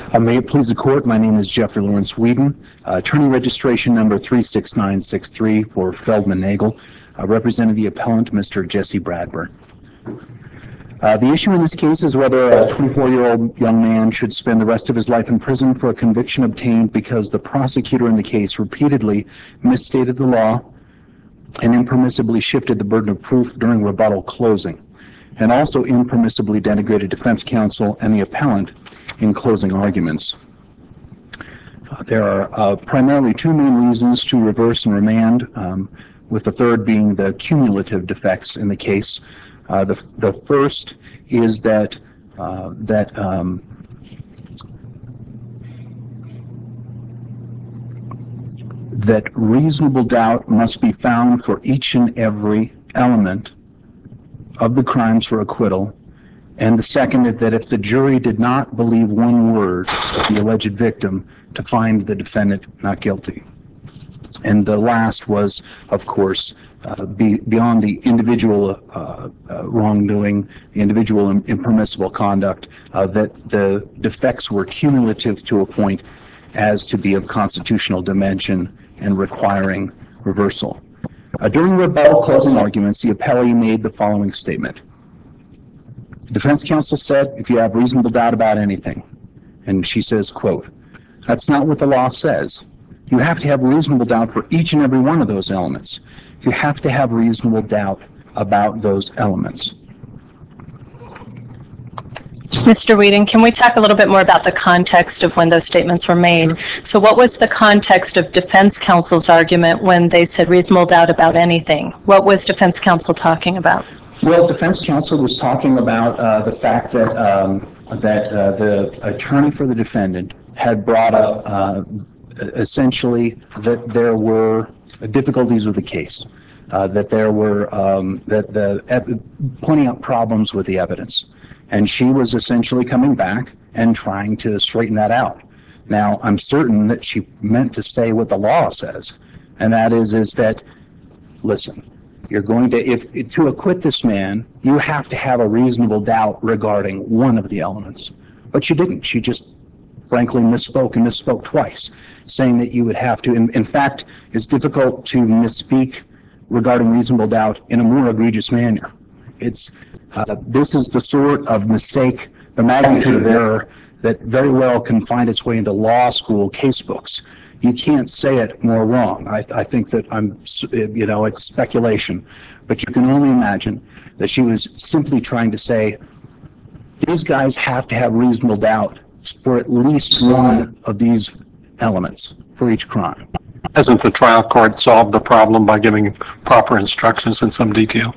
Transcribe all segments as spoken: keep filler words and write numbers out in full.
Uh, may it please the court, my name is Jeffrey Lawrence Whedon, uh, attorney registration number three six nine six three for Feldman Nagel, uh, representing the appellant, Mister Jesse Bradburn. Uh, the issue in this case is whether a twenty-four-year-old young man should spend the rest of his life in prison for a conviction obtained because the prosecutor in the case repeatedly misstated the law and impermissibly shifted the burden of proof during rebuttal closing, and also impermissibly denigrated defense counsel and the appellant in closing arguments. Uh, there are uh, primarily two main reasons to reverse and remand, um, with the third being the cumulative defects in the case. Uh, the, the first is that uh, that um, that reasonable doubt must be found for each and every element of the crimes for acquittal. And the second is that if the jury did not believe one word of the alleged victim, to find the defendant not guilty. And the last was, of course, uh, be, beyond the individual uh, uh, wrongdoing, the individual impermissible conduct, uh, that the defects were cumulative to a point as to be of constitutional dimension and requiring reversal. Uh, during rebuttal closing arguments, the appellee made the following statement. Defense counsel said, if you have reasonable doubt about anything, and she says, quote, that's not what the law says. You have to have reasonable doubt for each and every one of those elements. You have to have reasonable doubt about those elements. Mister Whedon, can we talk a little bit more about the context of when those statements were made? So what was the context of defense counsel's argument when they said reasonable doubt about anything? What was defense counsel talking about? Well, defense counsel was talking about uh, the fact that um, that uh, the attorney for the defendant had brought up uh, essentially that there were difficulties with the case, uh, that there were um, that the pointing out problems with the evidence, and she was essentially coming back and trying to straighten that out. Now, I'm certain that she meant to say what the law says, and that is is that, listen, you're going to, if to acquit this man, you have to have a reasonable doubt regarding one of the elements. But she didn't. She just frankly misspoke and misspoke twice, saying that you would have to. In, in fact, it's difficult to misspeak regarding reasonable doubt in a more egregious manner. It's uh, this is the sort of mistake, the magnitude of error, that very well can find its way into law school case books. You can't say it more wrong. I, I think that I'm, you know, it's speculation, but you can only imagine that she was simply trying to say, these guys have to have reasonable doubt for at least one of these elements for each crime. Hasn't the trial court solved the problem by giving proper instructions in some detail?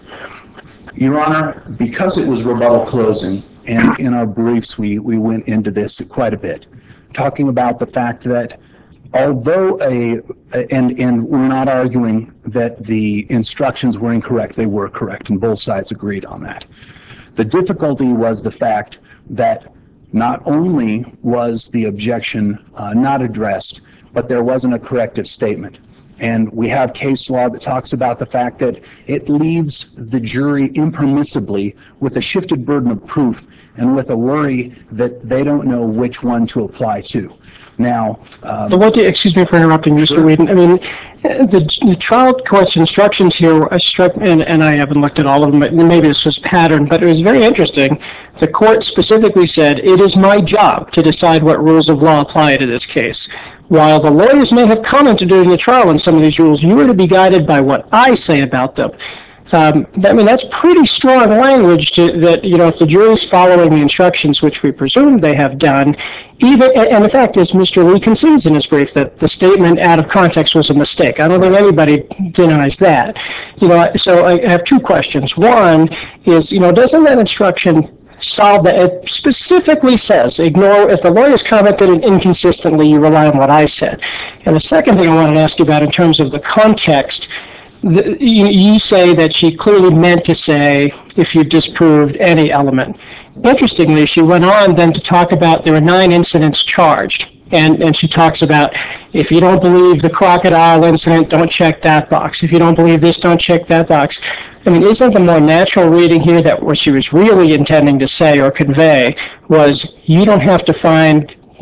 Your Honor, because it was rebuttal closing, and in our briefs we, we went into this quite a bit, talking about the fact that although a, and, and we're not arguing that the instructions were incorrect, they were correct, and both sides agreed on that. The difficulty was the fact that not only was the objection uh, not addressed, but there wasn't a corrective statement. And we have case law that talks about the fact that it leaves the jury impermissibly with a shifted burden of proof and with a worry that they don't know which one to apply to. Now, um, so what do, excuse me for interrupting, Mister Sure. Whedon. I mean, the, the trial court's instructions here uh, struck, and, and I haven't looked at all of them, but maybe this was patterned, but it was very interesting. The court specifically said, it is my job to decide what rules of law apply to this case. While the lawyers may have commented during the trial on some of these rules, you are to be guided by what I say about them. Um, I mean, that's pretty strong language to, that, you know, if the jury's following the instructions, which we presume they have done, even, and the fact is, Mister Lee concedes in his brief that the statement out of context was a mistake. I don't think anybody denies that. You know, so I have two questions. One is, you know, doesn't that instruction solve that? It specifically says, ignore, if the lawyers commented inconsistently, you rely on what I said. And the second thing I wanted to ask you about in terms of the context, The, you, you say that she clearly meant to say, if you've disproved any element. Interestingly, she went on then to talk about there were nine incidents charged. And, and she talks about, if you don't believe the crocodile incident, don't check that box. If you don't believe this, don't check that box. I mean, isn't the more natural reading here that what she was really intending to say or convey was, you don't have to find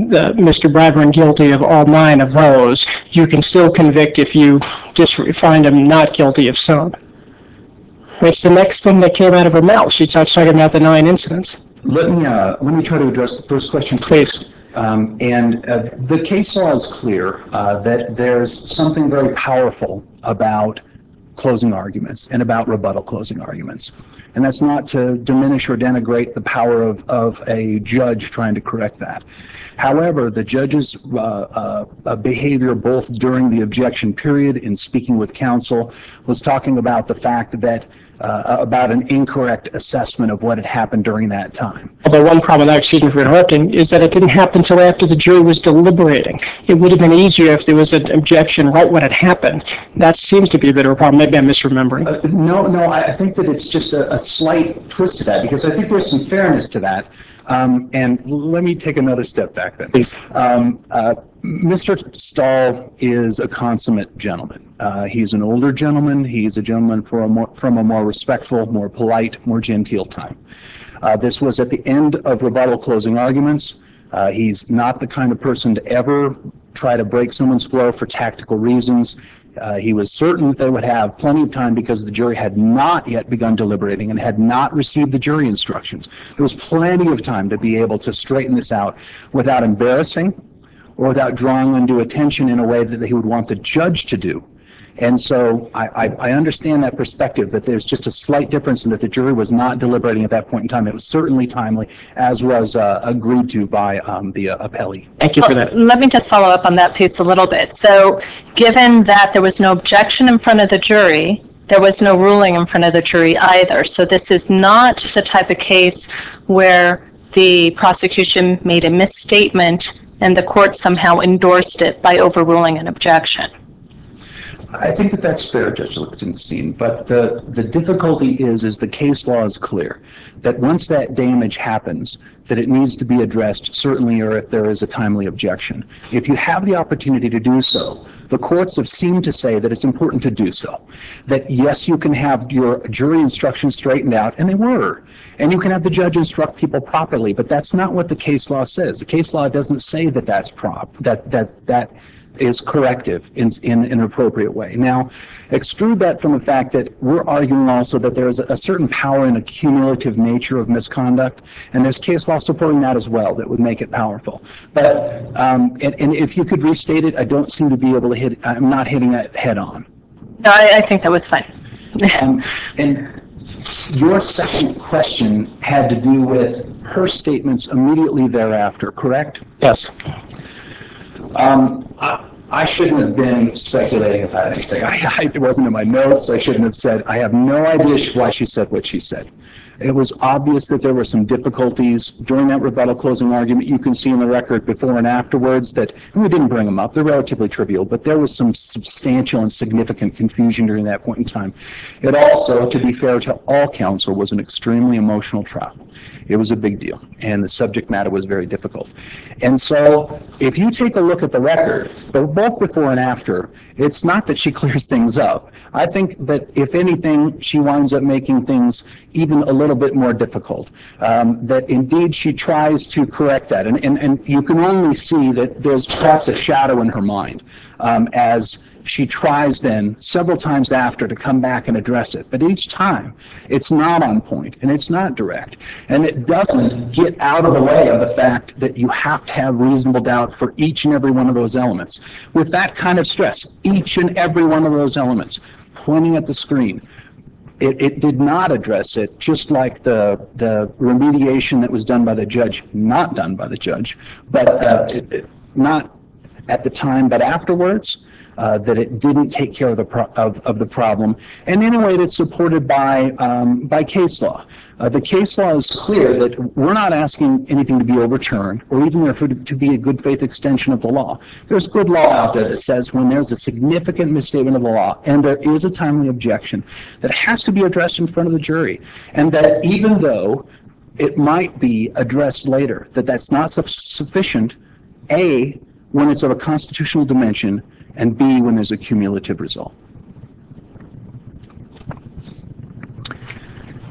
the, Mister Bradburn guilty of all nine of those, you can still convict if you just find him not guilty of some. It's the next thing that came out of her mouth. She starts talking about the nine incidents. Let me, uh, let me try to address the first question. Please. Um, and uh, the case law is clear uh, that there's something very powerful about closing arguments and about rebuttal closing arguments. And that's not to diminish or denigrate the power of, of a judge trying to correct that. However, the judge's uh, uh, behavior both during the objection period in speaking with counsel was talking about the fact that uh, about an incorrect assessment of what had happened during that time. Although one problem with that, excuse me for interrupting, is that it didn't happen until after the jury was deliberating. It would have been easier if there was an objection right when it happened. That seems to be a bit of a problem. Maybe I'm misremembering. Uh, no, no, I, I think that it's just a, a slight twist to that, because I think there's some fairness to that. Um, and let me take another step back then. Please. Um, uh, Mister Stahl is a consummate gentleman. Uh, he's an older gentleman. He's a gentleman for a more, from a more respectful, more polite, more genteel time. Uh, this was at the end of rebuttal closing arguments. Uh, he's not the kind of person to ever try to break someone's flow for tactical reasons. Uh, he was certain that they would have plenty of time because the jury had not yet begun deliberating and had not received the jury instructions. There was plenty of time to be able to straighten this out without embarrassing or without drawing undue attention in a way that he would want the judge to do. And so I, I, I understand that perspective, but there's just a slight difference in that the jury was not deliberating at that point in time. It was certainly timely, as was uh, agreed to by um, the uh, appellee. Thank you for that. Let me just follow up on that piece a little bit. So given that there was no objection in front of the jury, there was no ruling in front of the jury either. So this is not the type of case where the prosecution made a misstatement and the court somehow endorsed it by overruling an objection. I think that that's fair, Judge Lichtenstein, but the, the difficulty is, is the case law is clear, that once that damage happens, that it needs to be addressed, certainly, or if there is a timely objection. If you have the opportunity to do so, the courts have seemed to say that it's important to do so. That yes, you can have your jury instructions straightened out, and they were, and you can have the judge instruct people properly, but that's not what the case law says. The case law doesn't say that that's prop, that, that, that, is corrective in, in, in an appropriate way. Now, extrude that from the fact that we're arguing also that there is a, a certain power in a cumulative nature of misconduct, and there's case law supporting that as well that would make it powerful. But, um, and, and if you could restate it, I don't seem to be able to hit, I'm not hitting that head on. No, I, I think that was fine. um, and your second question had to do with her statements immediately thereafter, correct? Yes. Um, I, I shouldn't have been speculating about anything. I, I, it wasn't in my notes. I shouldn't have said. I have no idea why she said what she said. It was obvious that there were some difficulties during that rebuttal closing argument. You can see in the record before and afterwards that, and we didn't bring them up, they're relatively trivial, but there was some substantial and significant confusion during that point in time. It also, to be fair to all counsel, was an extremely emotional trial. It was a big deal, and the subject matter was very difficult. And so if you take a look at the record, both before and after, it's not that she clears things up. I think that, if anything, she winds up making things even a little bit more difficult. Um, that indeed she tries to correct that. And, and, and you can only see that there's perhaps a shadow in her mind um, as she tries then several times after to come back and address it. But each time it's not on point and it's not direct. And it doesn't get out of the way of the fact that you have to have reasonable doubt for each and every one of those elements. With that kind of stress, each and every one of those elements, pointing at the screen, It, it did not address it, just like the the remediation that was done by the judge, not done by the judge, but uh, it, it, not at the time, but afterwards, uh, that it didn't take care of the pro of, of the problem, and in a way that's supported by um, by case law. Uh, the case law is clear that we're not asking anything to be overturned, or even there to be a good faith extension of the law. There's good law out there that says when there's a significant misstatement of the law and there is a timely objection, that it has to be addressed in front of the jury, and that even though it might be addressed later, that that's not su sufficient, A, when it's of a constitutional dimension, and B, when there's a cumulative result.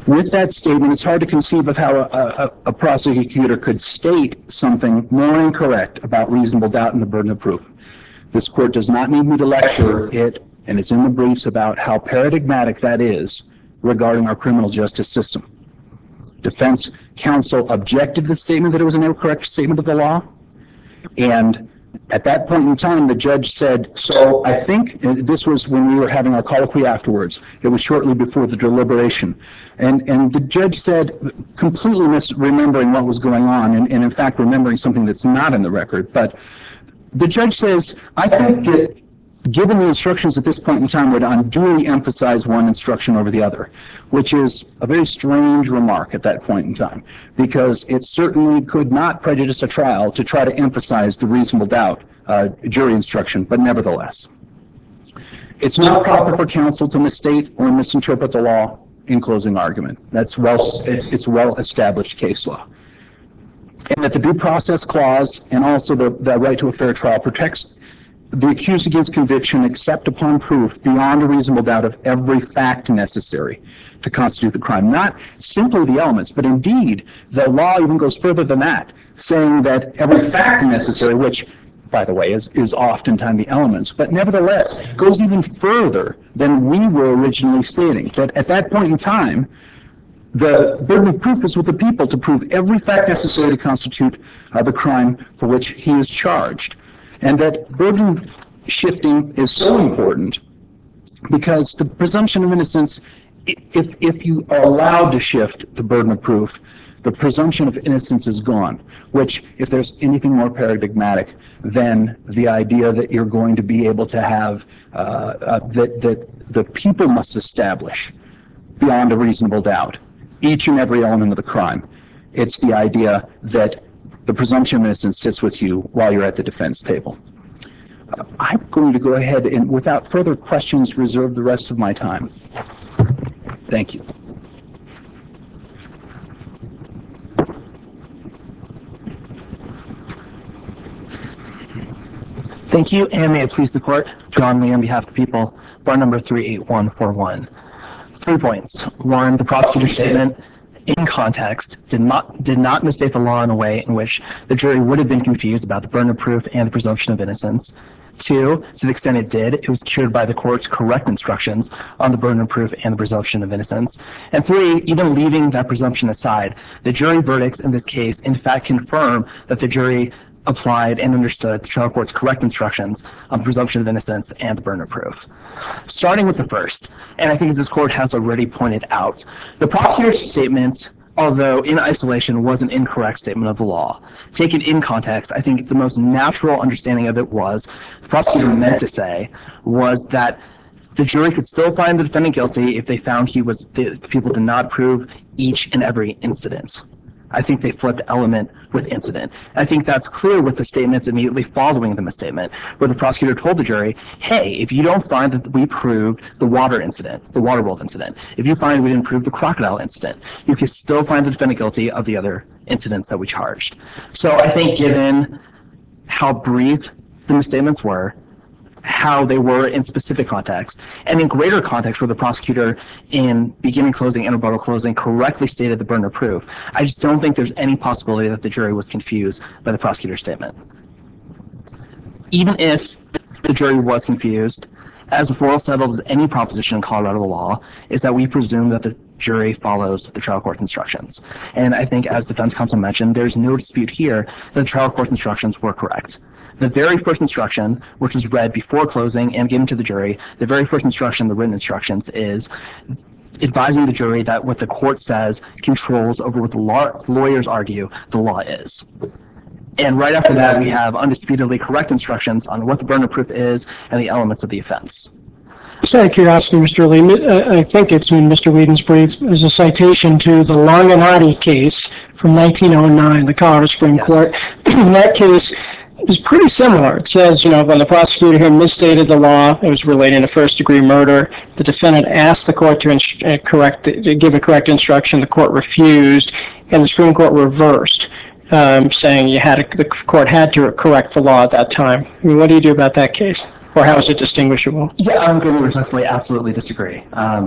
With that statement, it's hard to conceive of how a, a, a prosecutor could state something more incorrect about reasonable doubt and the burden of proof. This court does not need me to lecture it, and it's in the briefs about how paradigmatic that is regarding our criminal justice system. Defense counsel objected to the statement that it was an incorrect statement of the law, and at that point in time, the judge said, so I think, and this was when we were having our colloquy afterwards, it was shortly before the deliberation, and, and the judge said, completely misremembering what was going on, and, and in fact remembering something that's not in the record, but the judge says, I think that given the instructions at this point in time would unduly emphasize one instruction over the other, which is a very strange remark at that point in time, because it certainly could not prejudice a trial to try to emphasize the reasonable doubt uh, jury instruction, but nevertheless. It's not proper for counsel to misstate or misinterpret the law in closing argument. That's well, it's, it's well-established case law. And that the due process clause and also the, the right to a fair trial protects the accused against conviction except upon proof beyond a reasonable doubt of every fact necessary to constitute the crime. Not simply the elements, but indeed the law even goes further than that, saying that every fact necessary, which, by the way, is, is oftentimes the elements, but nevertheless goes even further than we were originally stating, that at that point in time, the burden of proof is with the people to prove every fact necessary to constitute uh, the crime for which he is charged. And that burden shifting is so important because the presumption of innocence, if, if you are allowed to shift the burden of proof, the presumption of innocence is gone, which, if there's anything more paradigmatic than the idea that you're going to be able to have, uh, uh, that, that the people must establish beyond a reasonable doubt each and every element of the crime. It's the idea that the presumption of innocence sits with you while you're at the defense table. Uh, I'm going to go ahead and, without further questions, reserve the rest of my time. Thank you. Thank you, and may it please the court, John Lee on behalf of the people, bar number three eight one four one. Three points. One, the prosecutor's statement in context did not did not misstate the law in a way in which the jury would have been confused about the burden of proof and the presumption of innocence. Two, to the extent it did, it was cured by the court's correct instructions on the burden of proof and the presumption of innocence. And three, even leaving that presumption aside, the jury verdicts in this case in fact confirm that the jury applied and understood the trial court's correct instructions on the presumption of innocence and the burden of proof. Starting with the first, and I think as this court has already pointed out, the prosecutor's statement, although in isolation was an incorrect statement of the law, taken in context, I think the most natural understanding of it was, the prosecutor meant to say, was that the jury could still find the defendant guilty if they found he was, the, the people did not prove each and every incident. I think they flipped element with incident. I think that's clear with the statements immediately following the misstatement, where the prosecutor told the jury, hey, if you don't find that we proved the water incident, the Waterworld incident, if you find we didn't prove the crocodile incident, you can still find the defendant guilty of the other incidents that we charged. So I think given how brief the misstatements were, how they were in specific context, and in greater context where the prosecutor in beginning closing and rebuttal closing correctly stated the burden of proof, I just don't think there's any possibility that the jury was confused by the prosecutor's statement. Even if the jury was confused, as well settled as any proposition in Colorado law, is that we presume that the jury follows the trial court's instructions. And I think, as defense counsel mentioned, there's no dispute here that the trial court's instructions were correct. The very first instruction, which was read before closing and given to the jury, the very first instruction, the written instructions, is advising the jury that what the court says controls over what the law, lawyers argue the law is. And right after that, we have undisputedly correct instructions on what the burden of proof is and the elements of the offense. Just out of curiosity, Mister Lee, I think it's in Mister Whedon's brief, is a citation to the Longanati case from nineteen oh nine, the Colorado Supreme yes. Court. In that case, it's pretty similar. It says, you know, when the prosecutor here misstated the law, it was relating to first-degree murder. The defendant asked the court to inst- uh, correct, to give a correct instruction. The court refused, and the Supreme Court reversed, um, saying you had to, the court had to correct the law at that time. I mean, what do you do about that case, or how is it distinguishable? Yeah, I'm going to respectfully absolutely disagree. Um,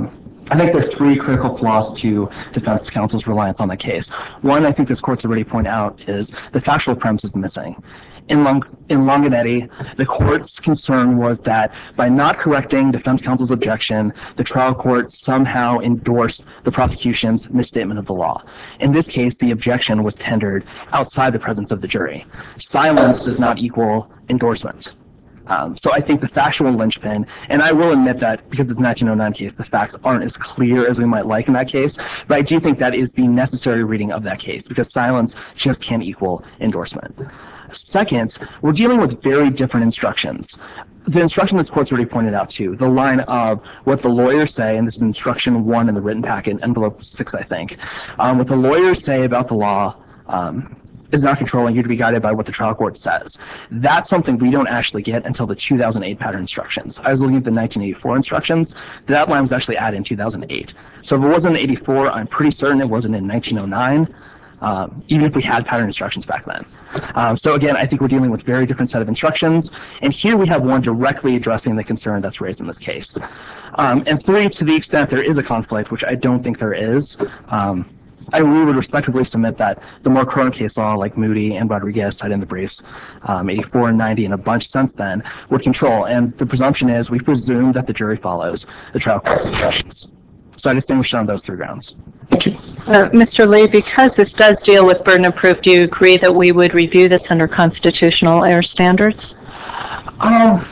I think there are three critical flaws to defense counsel's reliance on the case. One, I think this court's already pointed out, is the factual premise is missing. In, Long, in Longanetti, the court's concern was that by not correcting defense counsel's objection, the trial court somehow endorsed the prosecution's misstatement of the law. In this case, the objection was tendered outside the presence of the jury. Silence does not equal endorsement. Um, so I think the factual linchpin, and I will admit that because it's a nineteen oh nine case, the facts aren't as clear as we might like in that case, but I do think that is the necessary reading of that case because silence just can't equal endorsement. Second, we're dealing with very different instructions. The instruction this court's already pointed out to, the line of what the lawyers say, and this is instruction one in the written packet, envelope six, I think, um, what the lawyers say about the law, um, is not controlling you to be guided by what the trial court says. That's something we don't actually get until the two thousand eight pattern instructions. I was looking at the nineteen eighty-four instructions. That line was actually added in two thousand eight. So if it wasn't in eighty-four, I'm pretty certain it wasn't in nineteen oh nine, um, even if we had pattern instructions back then. Um, so again, I think we're dealing with a very different set of instructions. And here we have one directly addressing the concern that's raised in this case. Um, and three, to the extent there is a conflict, which I don't think there is, um, I we would respectively submit that the more current case law, like Moody and Rodriguez cited in the briefs, um, eighty-four and ninety and a bunch since then, would control. And the presumption is we presume that the jury follows the trial court's instructions. So I distinguish it on those three grounds. Thank you. Uh, Mister Lee, because this does deal with burden of proof, do you agree that we would review this under constitutional error standards? Um,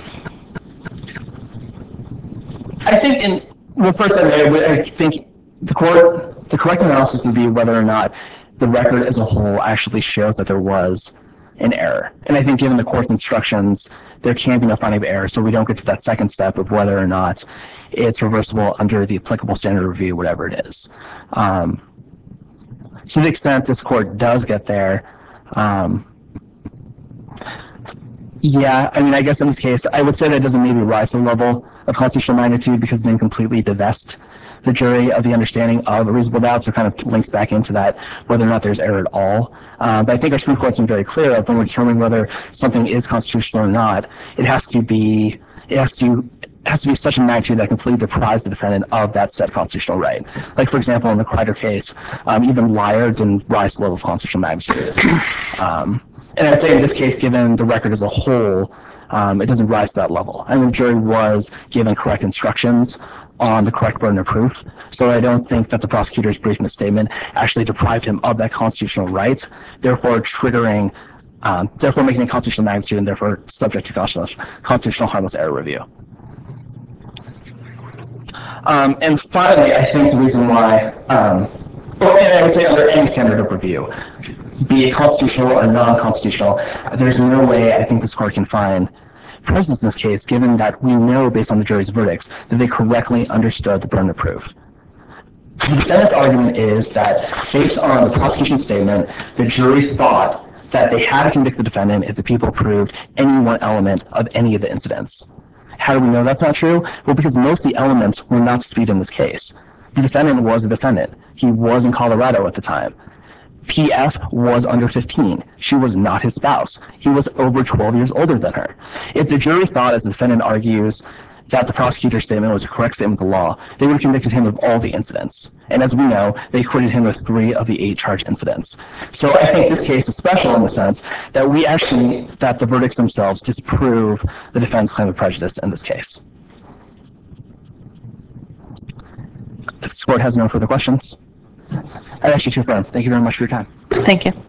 I think in, well, first I, I think the court, the correct analysis would be whether or not the record as a whole actually shows that there was an error. And I think given the court's instructions, there can be no finding of error, so we don't get to that second step of whether or not it's reversible under the applicable standard of review, whatever it is. Um, to the extent this court does get there, um, yeah, I mean, I guess in this case, I would say that doesn't maybe rise to the level of constitutional magnitude because it didn't completely divest the jury of the understanding of a reasonable doubt, so kind of links back into that whether or not there's error at all. Uh, but I think our Supreme Court's been very clear of when we're determining whether something is constitutional or not, it has to be, it has to, it has to be such a magnitude that completely deprives the defendant of that said constitutional right. Like, for example, in the Crider case, um, even liar didn't rise to the level of constitutional magnitude. Um, and I'd say in this case, given the record as a whole, um, it doesn't rise to that level. I mean, the jury was given correct instructions on the correct burden of proof. So I don't think that the prosecutor's brief misstatement actually deprived him of that constitutional right, therefore triggering, um, therefore making it constitutional magnitude and therefore subject to constitutional, constitutional harmless error review. Um, and finally, I think the reason why, um, well, and I would say under any standard of review, be it constitutional or non-constitutional, there's no way I think this court can find prejudice in this case, given that we know based on the jury's verdicts that they correctly understood the burden of proof. The defendant's argument is that based on the prosecution's statement, the jury thought that they had to convict the defendant if the people proved any one element of any of the incidents. How do we know that's not true? Well, because most of the elements were not disputed in this case. The defendant was a defendant. He was in Colorado at the time. P F was under fifteen. She was not his spouse. He was over twelve years older than her. If the jury thought, as the defendant argues, that the prosecutor's statement was a correct statement of the law, they would have convicted him of all the incidents. And as we know, they acquitted him of three of the eight charged incidents. So I think this case is special in the sense that we actually, that the verdicts themselves disprove the defendant's claim of prejudice in this case. If this court has no further questions, I'd ask you to affirm. Thank you very much for your time. Thank you.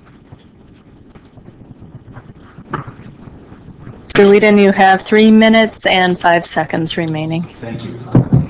Mister Whedon, you have three minutes and five seconds remaining. Thank you.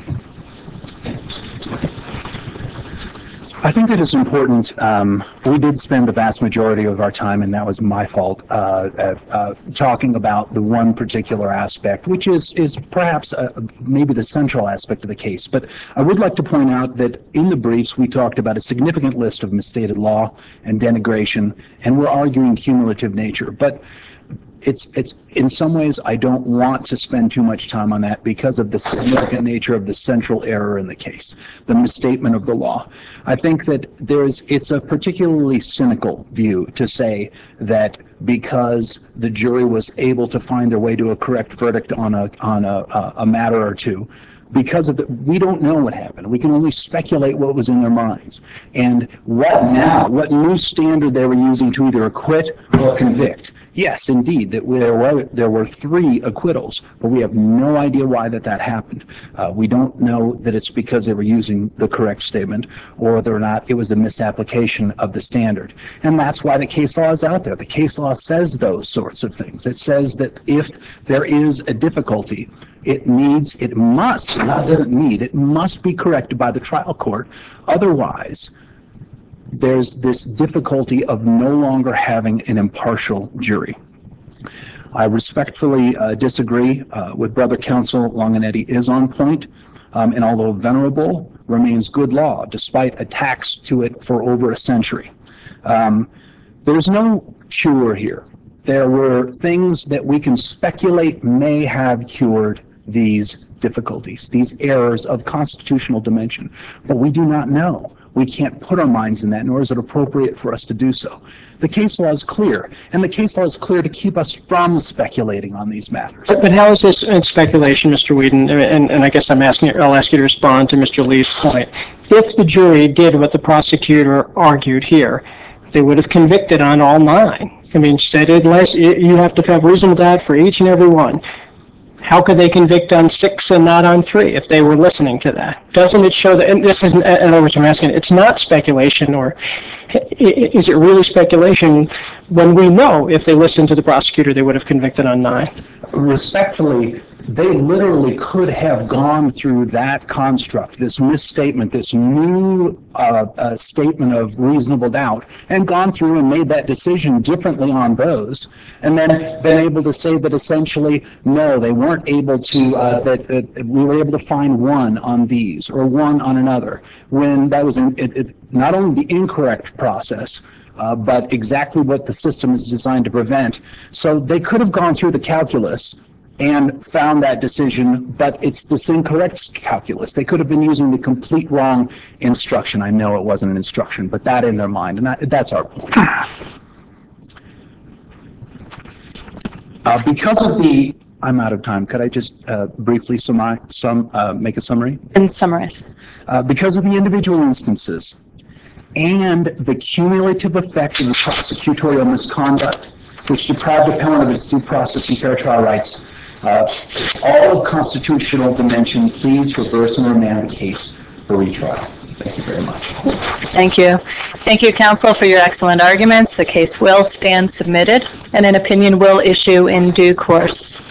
I think that it's important. Um, we did spend the vast majority of our time, and that was my fault, uh, uh, uh, talking about the one particular aspect, which is is perhaps uh, maybe the central aspect of the case. But I would like to point out that in the briefs we talked about a significant list of misstated law and denigration, and we're arguing cumulative nature. But It's, it's, in some ways, I don't want to spend too much time on that because of the significant nature of the central error in the case, the misstatement of the law. I think that there's, it's a particularly cynical view to say that because the jury was able to find their way to a correct verdict on a, on a, a matter or two, because of the, we don't know what happened. We can only speculate what was in their minds. And what now, what new standard they were using to either acquit or convict. Yes, indeed, that there were, there were three acquittals, but we have no idea why that that happened. Uh, we don't know that it's because they were using the correct statement or whether or not it was a misapplication of the standard. And that's why the case law is out there. The case law says those sorts of things. It says that if there is a difficulty, it needs, it must, not doesn't need, it must be corrected by the trial court. Otherwise, there's this difficulty of no longer having an impartial jury. I respectfully uh, disagree uh, with Brother Counsel. Longanetti is on point, um, and although venerable, remains good law, despite attacks to it for over a century. Um, there's no cure here. There were things that we can speculate may have cured these difficulties, these errors of constitutional dimension, but we do not know. We can't put our minds in that, nor is it appropriate for us to do so. The case law is clear, and the case law is clear to keep us from speculating on these matters. But, but how is this in speculation, Mister Whedon? And, and I guess I'm asking, I'll ask you to respond to Mister Lee's point. If the jury did what the prosecutor argued here, they would have convicted on all nine. I mean, said unless you have to have reasonable doubt for each and every one. How could they convict on six and not on three if they were listening to that? Doesn't it show that, and this isn't, in other words, I'm asking, it's not speculation, or is it really speculation when we know if they listened to the prosecutor, they would have convicted on nine? Respectfully, they literally could have gone through that construct, this misstatement, this new uh, uh, statement of reasonable doubt, and gone through and made that decision differently on those, and then been able to say that essentially, no, they weren't able to, uh, that uh, we were able to find one on these or one on another, when that was in, it, it, not only the incorrect process, uh, but exactly what the system is designed to prevent. So they could have gone through the calculus and found that decision, but it's this incorrect calculus. They could have been using the complete wrong instruction. I know it wasn't an instruction, but that in their mind, and that, that's our point. Uh, because of the, I'm out of time. Could I just uh, briefly sum, sum, uh, make a summary? And summarize. Uh, because of the individual instances and the cumulative effect of the prosecutorial misconduct, which deprived the appellant of its due process and fair trial rights, Uh, all of constitutional dimension, please reverse and remand the case for retrial. Thank you very much. Thank you. Thank you, counsel, for your excellent arguments. The case will stand submitted, and an opinion will issue in due course.